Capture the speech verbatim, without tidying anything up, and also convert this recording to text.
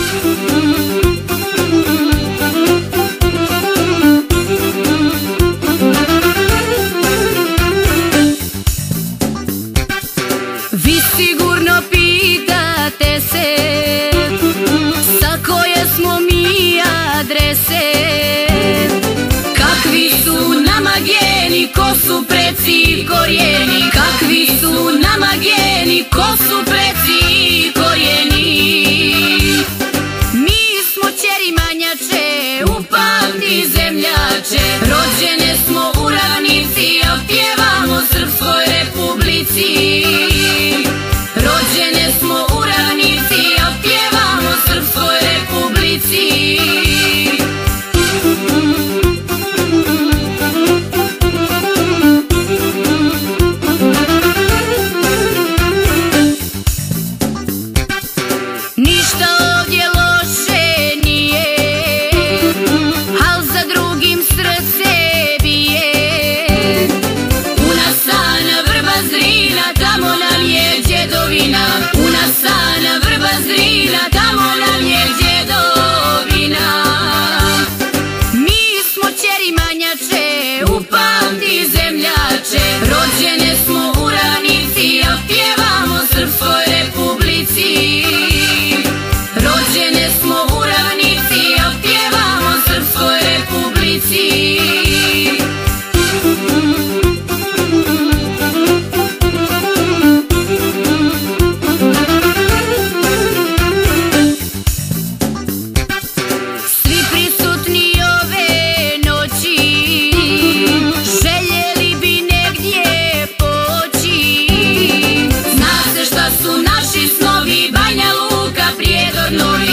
Vi sigurno pitate se sa koje smo mi adrese, kakvi su nama geni, ko su preci i korijeni, kakvi su nama geni, ko su preci i korijeni. Mi smo ćeri manjače, upamti zemljače, rođene smo u ravnici, a pjevamo Srpskoj Republici. Rođene smo u ravnici, a pjevamo Srpskoj Republici. Ništa ovdje loše nije, al za drugim srce bije. Unasana vrba Zrina, tamo nam je djedovina. Unasana vrba Zrina, tamo nam je djedovina. Mi smo ćeri manjače, upamti zemljače, rođene smo u ravnici, a pjevamo Srpskoj Republici. Rođene smo u ravnici, a pjevamo Srpskoj Republici. Svi prisutni ove noći željeli bi negdje poći. Zna se šta su naši snovi, Banja Luka, Prijedor, Novi